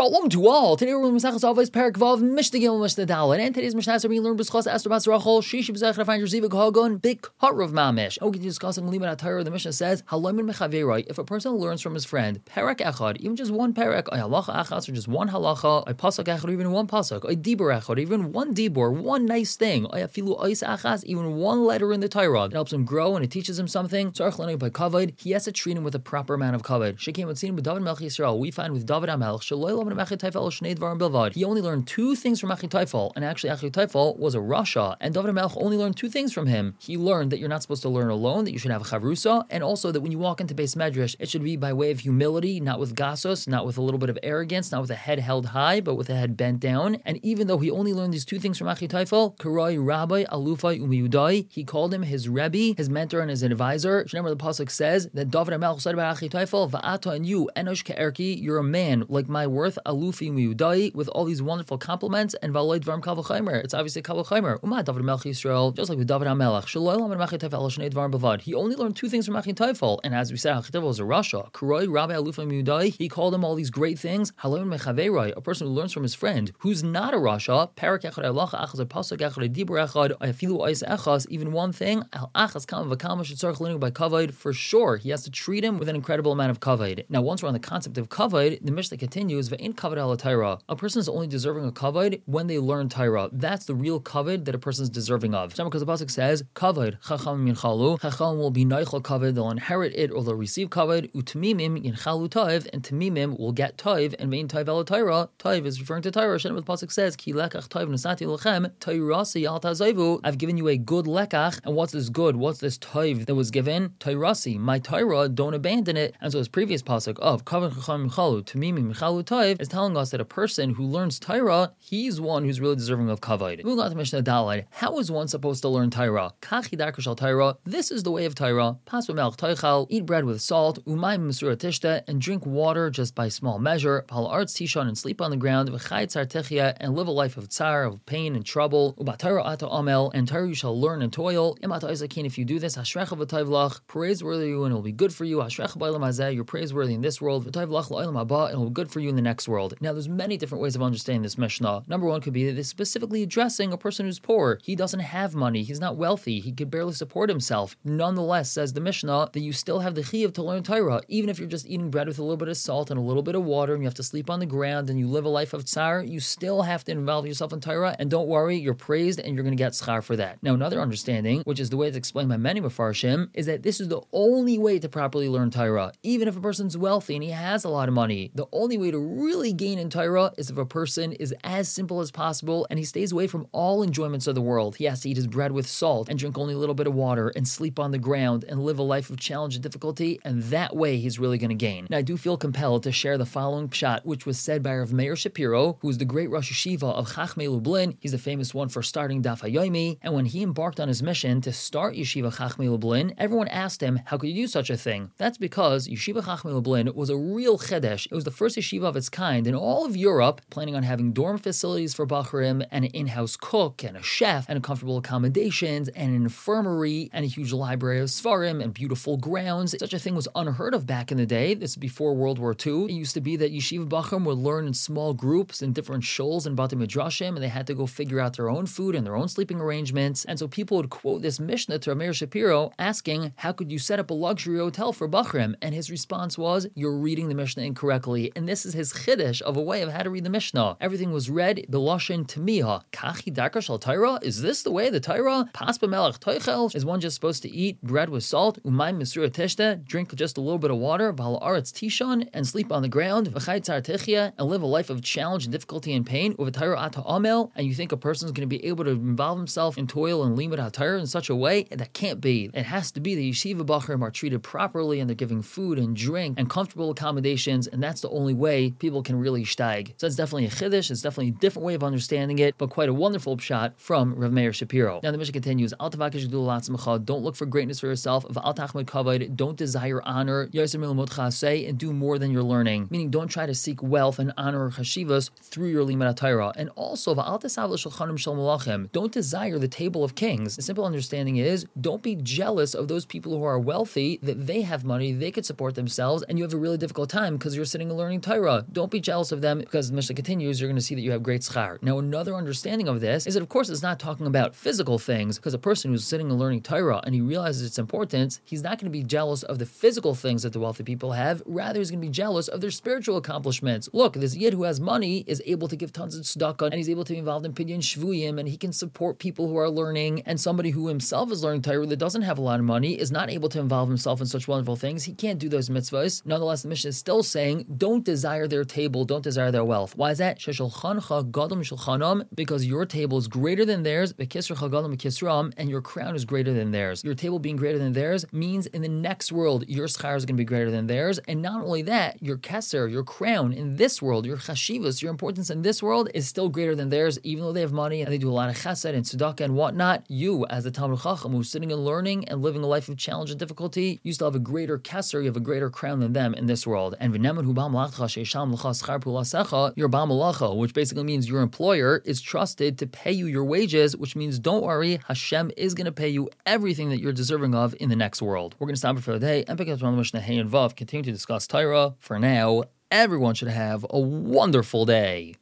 Shalom to all. Today we're learning Masechus Avos Perek Vav Mishnah Gimel Mishnah Daled, and today's Mishnah is being learned B'schos Esther Bas Rachel Shishi B'zechra find your Zivik Hagon Big Harav Mamish. And we can discussing Limud HaTorah. The Mishnah says Halamin Mechaverai. If a person learns from his friend Perek Echad, even just one Perek, a halacha achas, or just one halacha, a pasuk echad, or even one pasuk, a dibur echad, even one dibur, one nice thing, a filu ois achas, even one letter in the Torah, it helps him grow and it teaches him something. Tzarich learning by kavod. He has to treat him with a proper amount of kavod. Shekem with seen with David Melech Yisrael. We find with David HaMelech he only learned two things from Achitophel, and actually Achitophel was a Rasha, and David HaMelech only learned two things from him. He learned that you're not supposed to learn alone, that you should have a chavrusa, and also that when you walk into Beis Medrash, it should be by way of humility, not with gasos, not with a little bit of arrogance, not with a head held high, but with a head bent down. And even though he only learned these two things from Achitophel, Karai Rabbi Alufai Umiyudai, he called him his Rebbe, his mentor, and his advisor. Remember the pasuk says that David HaMelech said about Achitophel, Va'ata, and you, Enosh Ke'erki, you're a man like my worth, Alufi Umiyudai, with all these wonderful compliments, and Valay Dvarim Kal V'chaimer. It's obviously Kal V'chaimer. Umad David HaMelech Yisrael, just like with David HaMelech, Shaloi Lamed Achitophel Shnei Dvarim Bavad. He only learned two things from Achitophel, and as we said, Achitophel was a Rasha. Karai Rabbi Alufai Umiyudai, he called him all these great things. Halamin Mechaverai, a person who learns from his friend, who's not a Rasha. Perek Echad Halacha Achas, a pasuk Echad, a dibur Echad, a filu ois echas, even one thing. Al Achas Kam V'Kama should start learning by kavod. For sure, he has to treat him with an incredible amount of kavod. Now, once we're on the concept of kavod, the Mishnah continues, Ve'in kavod ala Torah. A person is only deserving of kavod when they learn Torah. That's the real kavod that a person is deserving of. Because the pasuk says, kavod chacham yinchalu, chacham will be neichel kavod, they'll inherit it or they'll receive kavod. Utmimim yinchalu toiv, and tamimim will get toiv. And ve'in toiv ala Torah, toiv is referring to Torah. The pasuk says, ki lekach toiv nasati lechem, Torasi al tazavu. I've given you a good lekach. And what's this good? What's this toiv that was given? Torasi, my Torah, don't abandon it. And so his previous pasuk of kavod chacham yinchalu, tamimim yinchalu toiv is telling us that a person who learns Torah, he's one who's really deserving of kavod. Moving on to Mishnah Daled, how is one supposed to learn Torah? Kachi darker shal Torah. This is the way of Torah. Pas b'melech toichal, eat bread with salt, umayim mesura tishta, and drink water just by small measure. Pal arts tishon, and sleep on the ground. V'chai tzar techia, and live a life of tsar, of pain and trouble. Uba Torah ata amel, and Torah you shall learn and toil. Imata isakin, if you do this, hashrecha v'toivlach, praiseworthy you and it will be good for you. Hashrecha b'olam hazeh, you're praiseworthy in this world. V'toivlach la'olam haba, and it will be good for you in the next world. Now, there's many different ways of understanding this Mishnah. Number one could be that it's specifically addressing a person who's poor. He doesn't have money. He's not wealthy. He could barely support himself. Nonetheless, says the Mishnah, that you still have the chiyuv to learn Torah. Even if you're just eating bread with a little bit of salt and a little bit of water, and you have to sleep on the ground, and you live a life of tsar, you still have to involve yourself in Torah. And don't worry, you're praised, and you're going to get schar for that. Now, another understanding, which is the way it's explained by many Mefarshim, is that this is the only way to properly learn Torah. Even if a person's wealthy and he has a lot of money, the only way to really gain in Torah is if a person is as simple as possible and he stays away from all enjoyments of the world. He has to eat his bread with salt and drink only a little bit of water and sleep on the ground and live a life of challenge and difficulty, and that way he's really going to gain. Now, I do feel compelled to share the following pshat, which was said by Rav Meir Shapiro, who is the great Rosh Yeshiva of Chachmei Lublin. He's the famous one for starting Daf HaYomi, and when he embarked on his mission to start Yeshiva Chachmei Lublin, everyone asked him, how could you do such a thing? That's because Yeshiva Chachmei Lublin was a real chedesh. It was the first yeshiva of its kind in all of Europe, planning on having dorm facilities for Bachurim, and an in-house cook, and a chef, and comfortable accommodations, and an infirmary, and a huge library of Svarim, and beautiful grounds. Such a thing was unheard of back in the day. This is before World War II. It used to be that yeshiva Bachurim would learn in small groups in different shoals and Bate Midrashim, and they had to go figure out their own food and their own sleeping arrangements. And so people would quote this Mishnah to Rameir Shapiro, asking, how could you set up a luxury hotel for Bachurim? And his response was, you're reading the Mishnah incorrectly. And this is his chiddush of a way of how to read the Mishnah. Everything was read b'lashon tamiyah. Kachi darker shal Torah? Is this the way the Torah? Pas b'melech toichel? Is one just supposed to eat bread with salt? Umayim mesura tishta? Drink just a little bit of water? B'al aretz tishon? And sleep on the ground? V'chai tzar techia? And live a life of challenge and difficulty and pain? With Torah ata amel? And you think a person's going to be able to involve himself in toil and limud HaTorah in such a way? That can't be. It has to be the yeshiva bachurim are treated properly and they're giving food and drink and comfortable accommodations, and that's the only way people can really steig. So that's definitely a chiddush. It's definitely a different way of understanding it, but quite a wonderful pshat from Rav Meir Shapiro. Now the Mishnah continues, Al tavakesh gedula latzmecha, don't look for greatness for yourself, V'al tachmid kavod, don't desire honor, Yosem milmudcha, say and do more than you're learning. Meaning, don't try to seek wealth and honor or chashivas through your limud HaTorah. And also, V'al tesav l'shulchanim shel malachim, don't desire the table of kings. The simple understanding is, don't be jealous of those people who are wealthy, that they have money, they could support themselves, and you have a really difficult time because you're sitting and learning Torah. Don't don't be jealous of them, because the Mishnah continues, you're going to see that you have great schar. Now, another understanding of this is that, of course, it's not talking about physical things, because a person who's sitting and learning Torah and he realizes its importance, he's not going to be jealous of the physical things that the wealthy people have. Rather, he's going to be jealous of their spiritual accomplishments. Look, this yid who has money is able to give tons of tzedakah, and he's able to be involved in pidyon shvuyim, and he can support people who are learning. And somebody who himself is learning Torah that doesn't have a lot of money is not able to involve himself in such wonderful things. He can't do those mitzvahs. Nonetheless, the Mishnah is still saying, don't desire their table, don't desire their wealth. Why is that? Because your table is greater than theirs, and your crown is greater than theirs. Your table being greater than theirs means in the next world, your schar is going to be greater than theirs. And not only that, your keser, your crown in this world, your chashivas, your importance in this world is still greater than theirs, even though they have money and they do a lot of chesed and tzedakah and whatnot. You, as the Talmid Chacham, who's sitting and learning and living a life of challenge and difficulty, you still have a greater keser, you have a greater crown than them in this world. And your Baal Malacha, which basically means your employer, is trusted to pay you your wages, which means don't worry, Hashem is going to pay you everything that you're deserving of in the next world. We're going to stop it for the day and pick up from Mishnah Hey and Vav, continue to discuss Torah. For now, everyone should have a wonderful day.